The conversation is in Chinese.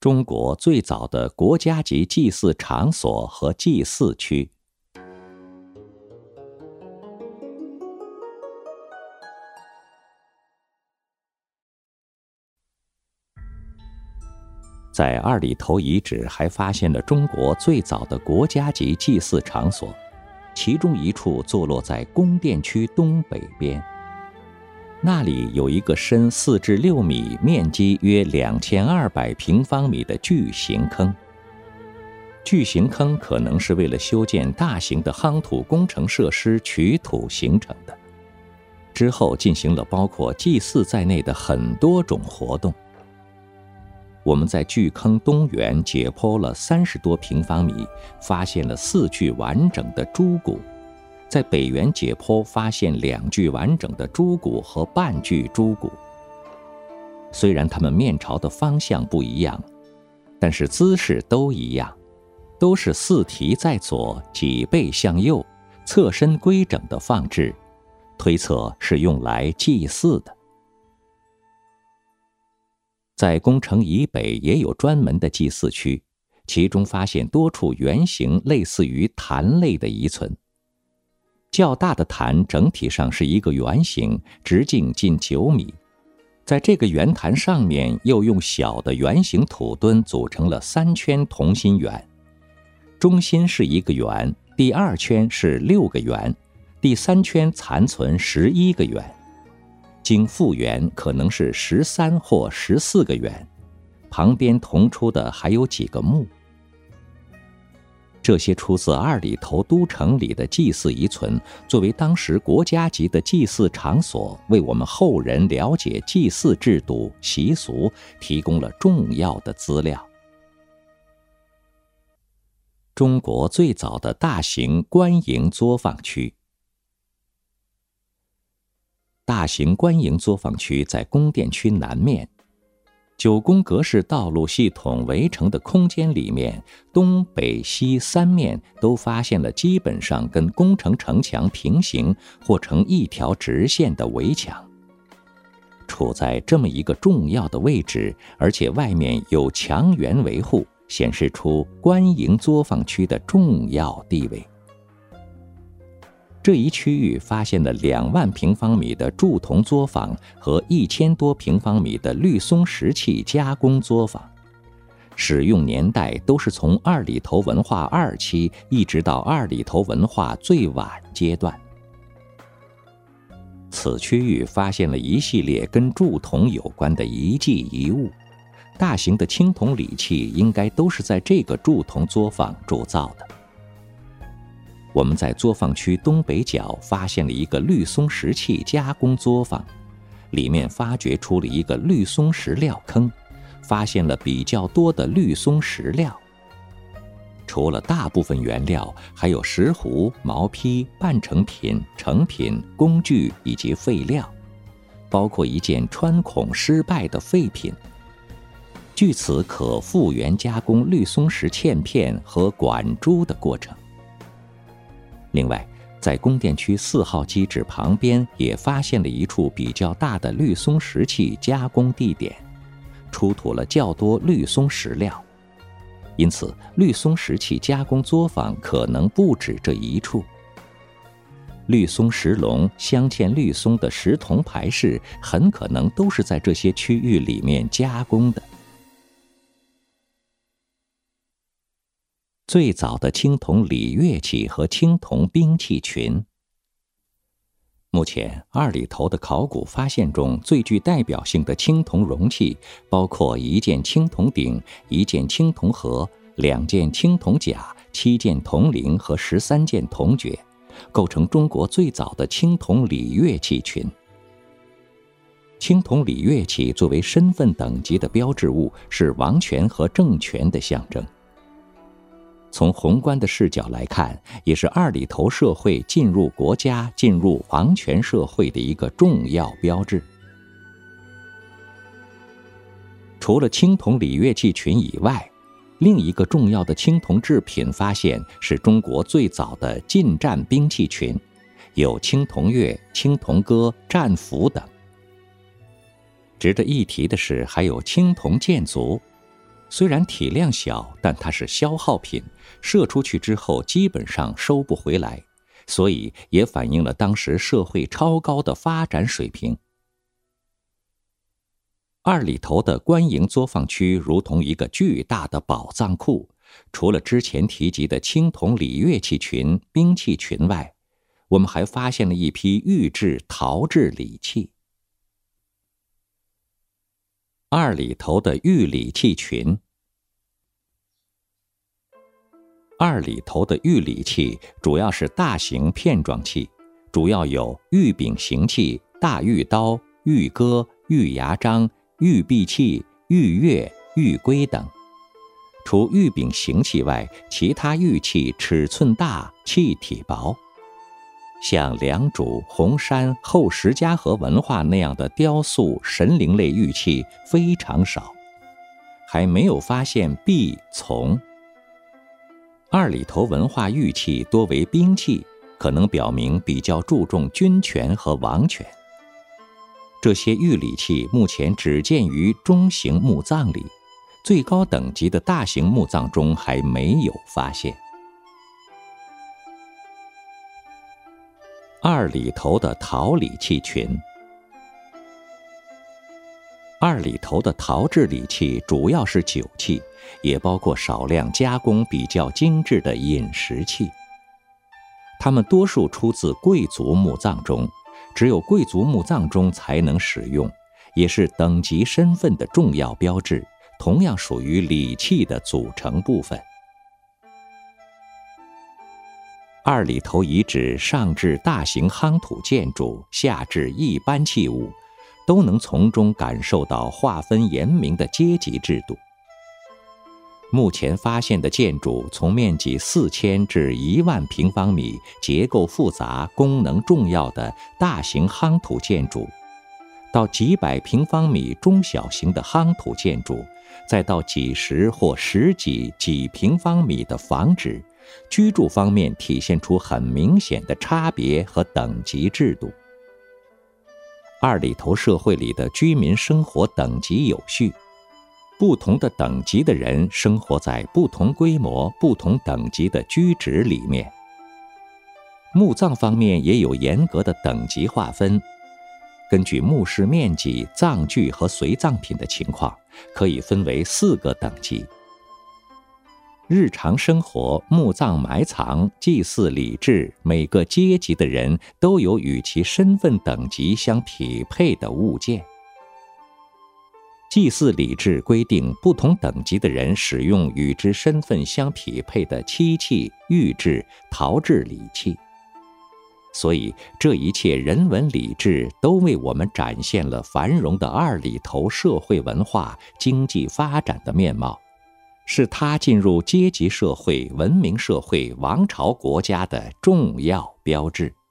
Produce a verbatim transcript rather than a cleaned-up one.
中国最早的国家级祭祀场所和祭祀区。在二里头遗址还发现了中国最早的国家级祭祀场所，其中一处坐落在宫殿区东北边。那里有一个深四至六米、面积约两千二百平方米的巨型坑。巨型坑可能是为了修建大型的夯土工程设施取土形成的，之后进行了包括祭祀在内的很多种活动。我们在巨坑东缘解剖了三十多平方米，发现了四具完整的猪骨；在北缘解剖发现两具完整的猪骨和半具猪骨。虽然它们面朝的方向不一样，但是姿势都一样，都是四蹄在左，脊背向右，侧身规整的放置，推测是用来祭祀的。在宫城以北也有专门的祭祀区，其中发现多处圆形类似于坛类的遗存。较大的坛整体上是一个圆形，直径近九米，在这个圆坛上面又用小的圆形土墩组成了三圈同心圆，中心是一个圆，第二圈是六个圆，第三圈残存十一个圆。经复原可能是十三或十四个圆，旁边同出的还有几个墓。这些出自二里头都城里的祭祀遗存，作为当时国家级的祭祀场所，为我们后人了解祭祀制度习俗提供了重要的资料。中国最早的大型官营作坊区。大型官营作坊区在宫殿区南面，九宫格式道路系统围成的空间里面，东北西三面都发现了基本上跟宫城城墙平行或成一条直线的围墙。处在这么一个重要的位置，而且外面有墙垣维护，显示出官营作坊区的重要地位。这一区域发现了两万平方米的铸铜作坊和一千多平方米的绿松石器加工作坊，使用年代都是从二里头文化二期一直到二里头文化最晚阶段。此区域发现了一系列跟铸铜有关的遗迹遗物，大型的青铜礼器应该都是在这个铸铜作坊铸造的。我们在作坊区东北角发现了一个绿松石器加工作坊，里面发掘出了一个绿松石料坑，发现了比较多的绿松石料。除了大部分原料，还有石斛、毛坯、半成品、成品、工具以及废料，包括一件穿孔失败的废品。据此可复原加工绿松石嵌片和管珠的过程。另外，在宫殿区四号基址旁边也发现了一处比较大的绿松石器加工地点，出土了较多绿松石料，因此绿松石器加工作坊可能不止这一处。绿松石龙镶嵌绿松的石铜牌饰很可能都是在这些区域里面加工的。最早的青铜礼乐器和青铜兵器群。目前二里头的考古发现中最具代表性的青铜容器包括一件青铜鼎、一件青铜盒、两件青铜甲、七件铜铃和十三件铜爵，构成中国最早的青铜礼乐器群。青铜礼乐器作为身份等级的标志物，是王权和政权的象征。从宏观的视角来看，也是二里头社会进入国家、进入王权社会的一个重要标志。除了青铜礼乐器群以外，另一个重要的青铜制品发现是中国最早的近战兵器群，有青铜钺、青铜戈、战斧等。值得一提的是，还有青铜剑族。 虽然体量小，但它是消耗品，射出去之后基本上收不回来，所以也反映了当时社会超高的发展水平。二里头的官营作坊区如同一个巨大的宝藏库，除了之前提及的青铜礼乐器群、兵器群外，我们还发现了一批玉制、陶制礼器。二里头的玉礼器群。二里头的玉礼器主要是大型片状器，主要有玉柄形器、大玉刀、玉戈、玉牙章、玉璧器、玉钺、玉圭等。除玉柄形器外，其他玉器尺寸大，气体薄。像良渚、红山、后石家河文化那样的雕塑、神灵类玉器非常少，还没有发现璧、琮。二里头文化玉器多为兵器，可能表明比较注重军权和王权。这些玉礼器目前只见于中型墓葬里，最高等级的大型墓葬中还没有发现。二里头的陶礼器群。二里头的陶制礼器主要是酒器，也包括少量加工比较精致的饮食器。它们多数出自贵族墓葬中，只有贵族墓葬中才能使用，也是等级身份的重要标志，同样属于礼器的组成部分。二里头遗址上至大型夯土建筑，下至一般器物，都能从中感受到划分严明的阶级制度。目前发现的建筑从面积四千至一万平方米、结构复杂、功能重要的大型夯土建筑，到几百平方米中小型的夯土建筑，再到几十或十几几平方米的房址，居住方面体现出很明显的差别和等级制度。二里头社会里的居民生活等级有序，不同的等级的人生活在不同规模、不同等级的居址里面。墓葬方面也有严格的等级划分，根据墓室面积、葬具和随葬品的情况，可以分为四个等级。日常生活、墓葬埋藏、祭祀礼制，每个阶级的人都有与其身份等级相匹配的物件。祭祀礼制规定，不同等级的人使用与之身份相匹配的漆器、玉制、陶制礼器。所以，这一切人文礼制都为我们展现了繁荣的二里头社会文化、经济发展的面貌，是它进入阶级社会、文明社会、王朝国家的重要标志。